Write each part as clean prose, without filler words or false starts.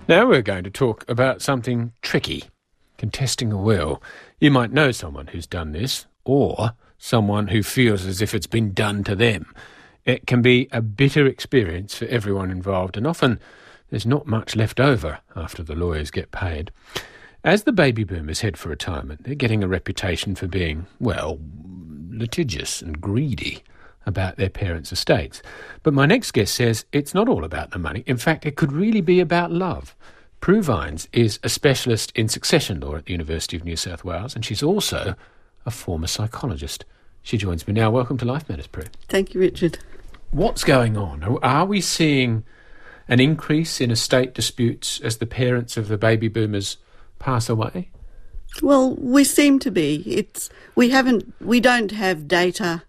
Now we're going to talk about something tricky, contesting a will. You might know someone who's done this, or someone who feels as if it's been done to them. It can be a bitter experience for everyone involved, and often there's not much left over after the lawyers get paid. As the baby boomers head for retirement, they're getting a reputation for being, well, litigious and greedy about their parents' estates. But my next guest says it's not all about the money. In fact, it could really be about love. Prue Vines is a specialist in succession law at the University of New South Wales, and she's also a former psychologist. She joins me now. Welcome to Life Matters, Prue. Thank you, Richard. What's going on? Are we seeing an increase in estate disputes as the parents of the baby boomers pass away? Well, we seem to be. We don't have data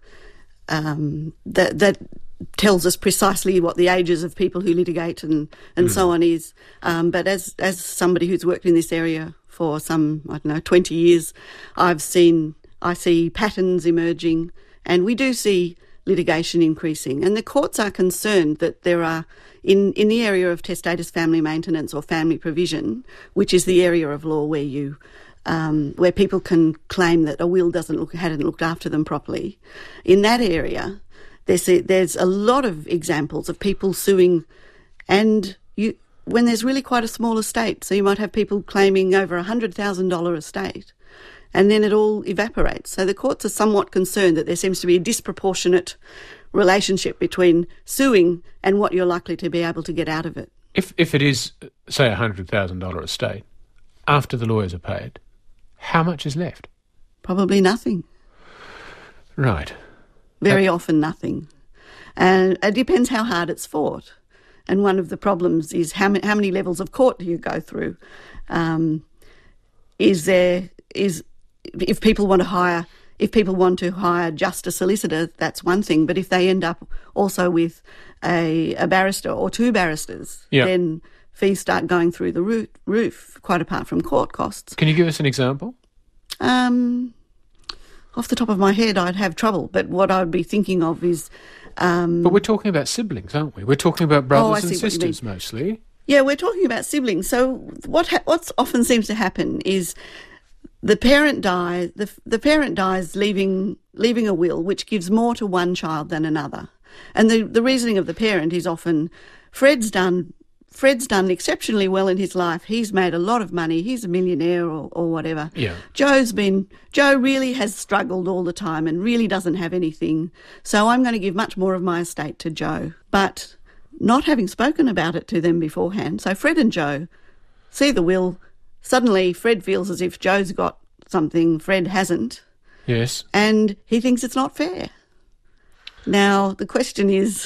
that tells us precisely what the ages of people who litigate and so on is. But as somebody who's worked in this area for some, 20 years, I see patterns emerging, and we do see litigation increasing. And the courts are concerned that there are, in the area of testator's family maintenance or family provision, which is the area of law where people can claim that a will hadn't looked after them properly. In that area, there's a lot of examples of people suing, and when there's really quite a small estate. So you might have people claiming over $100,000 estate, and then it all evaporates. So the courts are somewhat concerned that there seems to be a disproportionate relationship between suing and what you're likely to be able to get out of it. If it is, say, $100,000 estate, after the lawyers are paid, how much is left? Probably nothing. Right. Very often nothing. And it depends how hard it's fought. And one of the problems is how many levels of court do you go through? If people want to hire just a solicitor, that's one thing. But if they end up also with a barrister or two barristers, then fees start going through the roof, quite apart from court costs. Can you give us an example? Off the top of my head, I'd have trouble. But what I'd be thinking of is... but we're talking about siblings, aren't we? We're talking about brothers and sisters mostly. Yeah, we're talking about siblings. So what often seems to happen is the parent dies. The parent dies, leaving a will which gives more to one child than another. And the reasoning of the parent is often, Fred's done exceptionally well in his life. He's made a lot of money. He's a millionaire or whatever. Yeah. Joe really has struggled all the time and really doesn't have anything. So I'm going to give much more of my estate to Joe. But not having spoken about it to them beforehand. So Fred and Joe see the will. Suddenly Fred feels as if Joe's got something Fred hasn't. Yes. And he thinks it's not fair. Now, the question is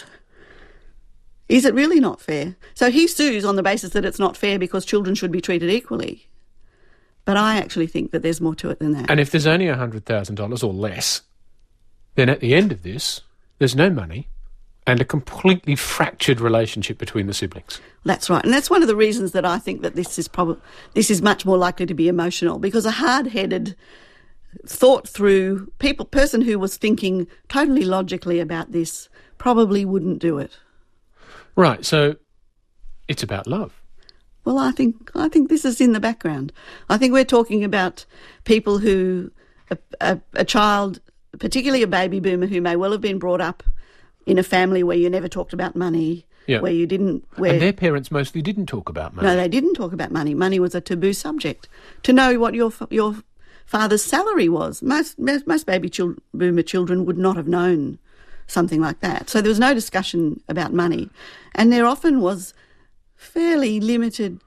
it really not fair? So he sues on the basis that it's not fair because children should be treated equally. But I actually think that there's more to it than that. And if there's only $100,000 or less, then at the end of this, there's no money and a completely fractured relationship between the siblings. That's right. And that's one of the reasons that I think that this is much more likely to be emotional, because a hard-headed, thought-through person who was thinking totally logically about this probably wouldn't do it. Right, so it's about love. Well, I think this is in the background. I think we're talking about people who, a child, particularly a baby boomer who may well have been brought up in a family where you never talked about money, where you didn't... And their parents mostly didn't talk about money. No, they didn't talk about money. Money was a taboo subject. To know what your father's salary was, most baby boomer children would not have known something like that. So there was no discussion about money. And there often was fairly limited,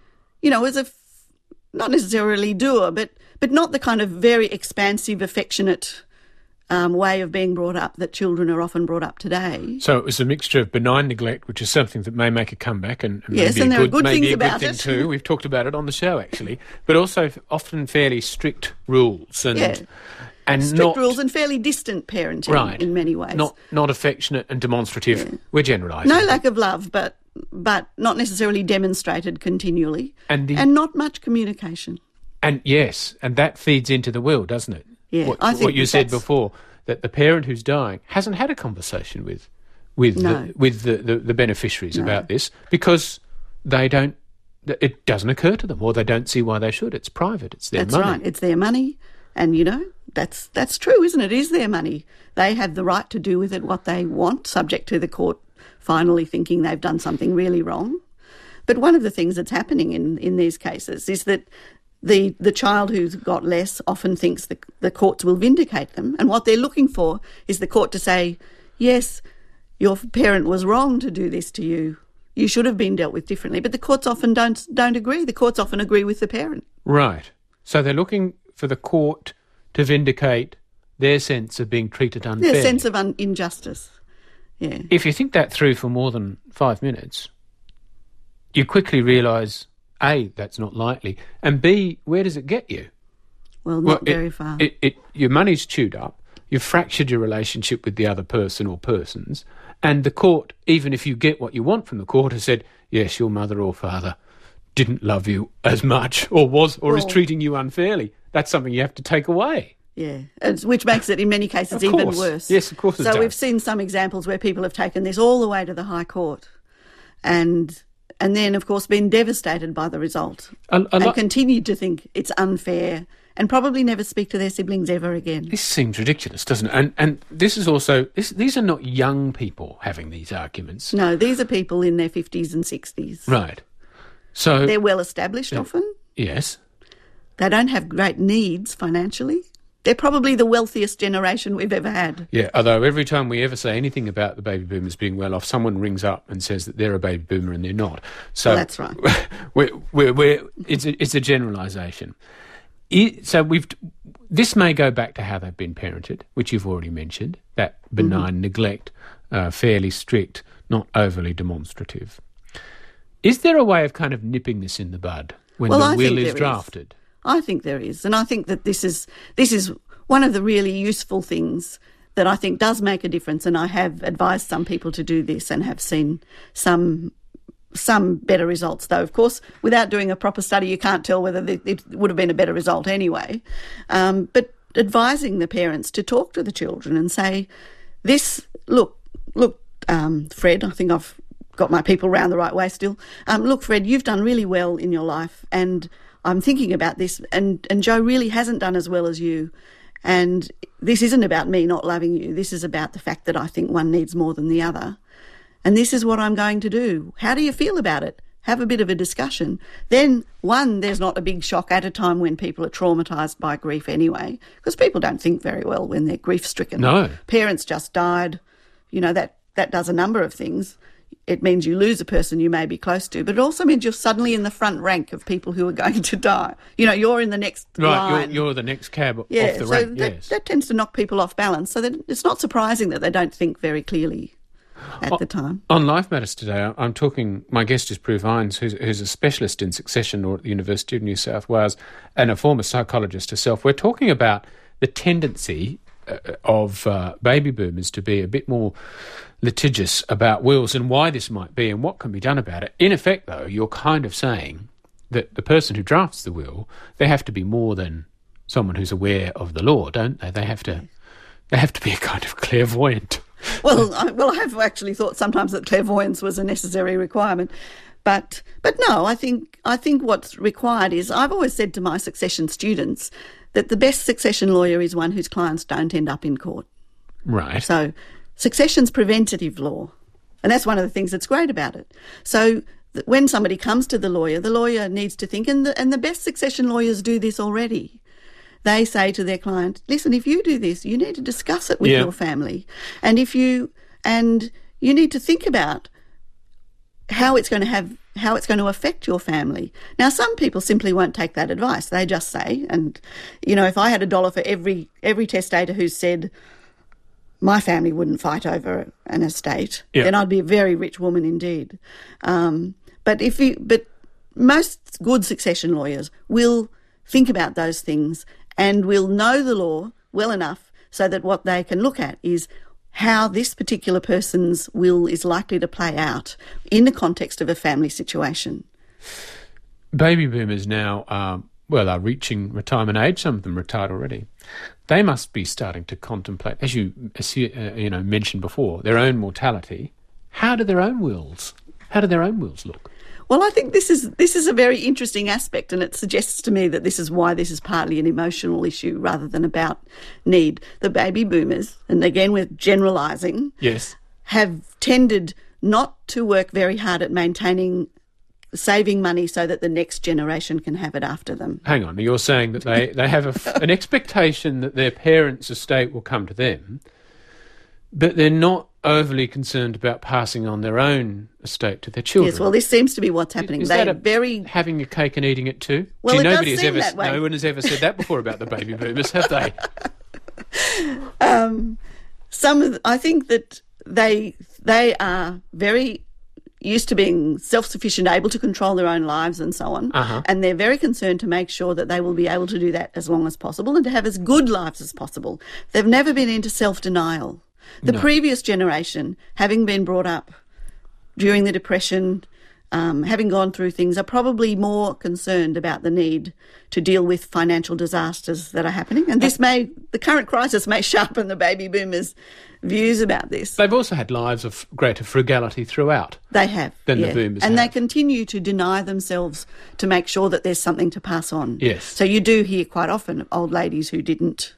not necessarily doer, but not the kind of very expansive, affectionate way of being brought up that children are often brought up today. So it was a mixture of benign neglect, which is something that may make a comeback, and yes, maybe and there are good things maybe a about good thing it too. We've talked about it on the show actually, but also often fairly strict rules and strict rules and fairly distant parenting in many ways. Not affectionate and demonstrative. Yeah. We're generalising. No lack of love, but not necessarily demonstrated continually, and not much communication. And yes, and that feeds into the will, doesn't it? Yeah, I think what you said before, that the parent who's dying hasn't had a conversation with the beneficiaries about this, because they don't it doesn't occur to them, or they don't see why they should. It's private. It's their money. That's right. It's their money. And, that's true, isn't it? It is their money. They have the right to do with it what they want, subject to the court finally thinking they've done something really wrong. But one of the things that's happening in these cases is that the child who's got less often thinks the courts will vindicate them. And what they're looking for is the court to say, yes, your parent was wrong to do this to you. You should have been dealt with differently. But the courts often don't agree. The courts often agree with the parent. Right. So they're looking for the court to vindicate their sense of being treated unfairly. Their sense of injustice. Yeah. If you think that through for more than 5 minutes, you quickly realise, A, that's not likely, and B, where does it get you? Well, not very far. Your money's chewed up, you've fractured your relationship with the other person or persons, and the court, even if you get what you want from the court, has said, yes, your mother or father didn't love you as much or is treating you unfairly. That's something you have to take away. Yeah, which makes it in many cases even worse. Yes, of course it does. So we've seen some examples where people have taken this all the way to the High Court and then, of course, been devastated by the result and continued to think it's unfair and probably never speak to their siblings ever again. This seems ridiculous, doesn't it? And this is also... These are not young people having these arguments. No, these are people in their 50s and 60s. Right. So they're well established often. Yes. They don't have great needs financially. They're probably the wealthiest generation we've ever had. Yeah, although every time we ever say anything about the baby boomers being well off, someone rings up and says that they're a baby boomer and they're not. So well, that's right. It's a generalisation. So this may go back to how they've been parented, which you've already mentioned, that benign neglect, fairly strict, not overly demonstrative. Is there a way of kind of nipping this in the bud when the will is drafted? I think there is, and I think that this is one of the really useful things that I think does make a difference, and I have advised some people to do this and have seen some better results, though, of course, without doing a proper study, you can't tell whether it would have been a better result anyway. But advising the parents to talk to the children and say, look, Fred, I think I've got my people round the right way still. Look, Fred, you've done really well in your life, and I'm thinking about this, and Joe really hasn't done as well as you. And this isn't about me not loving you. This is about the fact that I think one needs more than the other. And this is what I'm going to do. How do you feel about it? Have a bit of a discussion. Then, there's not a big shock at a time when people are traumatised by grief anyway, because people don't think very well when they're grief-stricken. No. Parents just died. That does a number of things. It means you lose a person you may be close to, but it also means you're suddenly in the front rank of people who are going to die. You're in the next line. Right, you're the next cab off the rank, yes. That tends to knock people off balance, so that it's not surprising that they don't think very clearly at the time. On Life Matters today, I'm talking, my guest is Prue Vines, who's a specialist in succession law at the University of New South Wales and a former psychologist herself. We're talking about the tendency of baby boomers to be a bit more litigious about wills and why this might be and what can be done about it. In effect, though, you're kind of saying that the person who drafts the will, they have to be more than someone who's aware of the law, don't they? They have to be a kind of clairvoyant. Well, I have actually thought sometimes that clairvoyance was a necessary requirement. But no, I think what's required is, I've always said to my succession students that the best succession lawyer is one whose clients don't end up in court. Right. So succession's preventative law, and that's one of the things that's great about it. So when somebody comes to the lawyer needs to think, and the best succession lawyers do this already. They say to their client, listen, if you do this, you need to discuss it with your family. And you need to think about how it's going to affect your family. Now, some people simply won't take that advice. They just say, and, if I had $1 for every testator who said my family wouldn't fight over an estate, then I'd be a very rich woman indeed. But most good succession lawyers will think about those things and will know the law well enough so that what they can look at is how this particular person's will is likely to play out in the context of a family situation. Baby boomers now are reaching retirement age. Some of them retired already. They must be starting to contemplate, as you mentioned before, their own mortality. How do their own wills look? Well, I think this is a very interesting aspect, and it suggests to me that this is why this is partly an emotional issue rather than about need. The baby boomers, and again we're generalising, Yes. have tended not to work very hard at saving money so that the next generation can have it after them. Hang on, you're saying that they have an expectation that their parents' estate will come to them, but they're not overly concerned about passing on their own estate to their children. Yes, well, this seems to be what's happening. Is that having your cake and eating it too? Well, Gee, it nobody does has seem ever, that way. no one has ever said that before about the baby boomers, have they? I think that they are very used to being self-sufficient, able to control their own lives and so on, and they're very concerned to make sure that they will be able to do that as long as possible and to have as good lives as possible. They've never been into self-denial. The previous generation, having been brought up during the Depression, having gone through things, are probably more concerned about the need to deal with financial disasters that are happening. And the current crisis may sharpen the baby boomers' views about this. They've also had lives of greater frugality throughout. They have. Than the boomers and have. they continue to deny themselves to make sure that there's something to pass on. Yes. So you do hear quite often of old ladies who didn't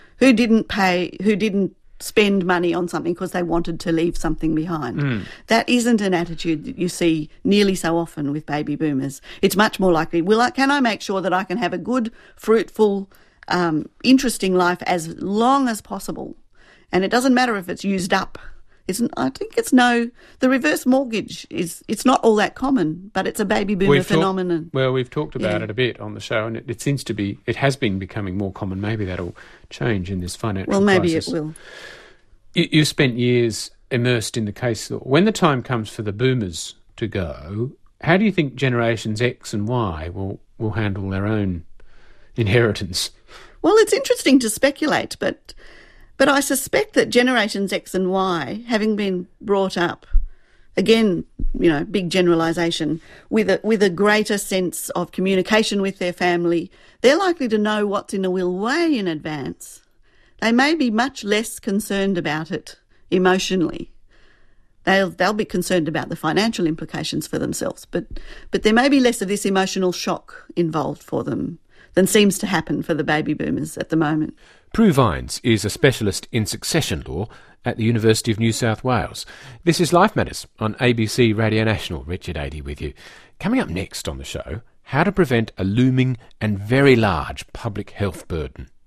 spend money on something because they wanted to leave something behind. That isn't an attitude that you see nearly so often with baby boomers. It's much more likely, can I make sure that I can have a good, fruitful, interesting life as long as possible? And it doesn't matter if it's used up. The reverse mortgage it's not all that common, but it's a baby boomer phenomenon. We've talked about it a bit on the show, and it has been becoming more common. Maybe that'll change in this financial crisis. Well, maybe it will. You spent years immersed in the case. When the time comes for the boomers to go, how do you think generations X and Y will handle their own inheritance? Well, it's interesting to speculate, but I suspect that generations X and Y, having been brought up, again, big generalisation, with a greater sense of communication with their family, they're likely to know what's in a will way in advance. They may be much less concerned about it emotionally. They'll be concerned about the financial implications for themselves, but there may be less of this emotional shock involved for them than seems to happen for the baby boomers at the moment. Prue Vines is a specialist in succession law at the University of New South Wales. This is Life Matters on ABC Radio National. Richard Adey with you. Coming up next on the show, how to prevent a looming and very large public health burden.